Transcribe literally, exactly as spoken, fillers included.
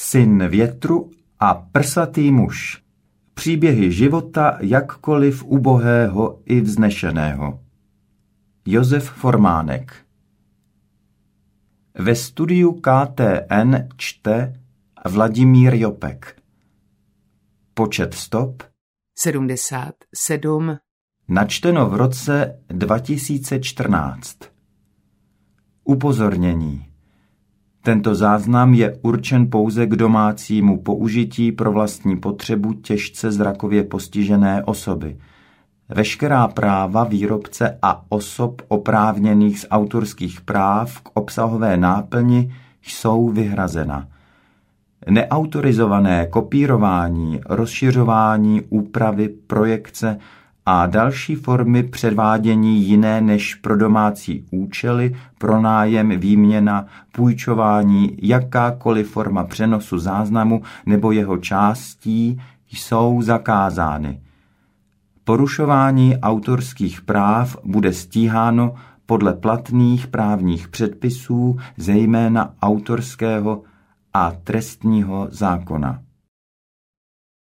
Syn větru a prsatý muž. Příběhy života jakkoliv ubohého i vznešeného. Josef Formánek. Ve studiu K T N čte Vladimír Jopek. Počet stop sedmdesát sedm. Načteno v roce dva tisíce čtrnáct. Upozornění. Tento záznam je určen pouze k domácímu použití pro vlastní potřebu těžce zrakově postižené osoby. Veškerá práva výrobce a osob oprávněných z autorských práv k obsahové náplni jsou vyhrazena. Neautorizované kopírování, rozšiřování, úpravy, projekce a další formy předvádění jiné než pro domácí účely, pronájem, výměna, půjčování, jakákoliv forma přenosu záznamu nebo jeho částí jsou zakázány. Porušování autorských práv bude stíháno podle platných právních předpisů, zejména autorského a trestního zákona.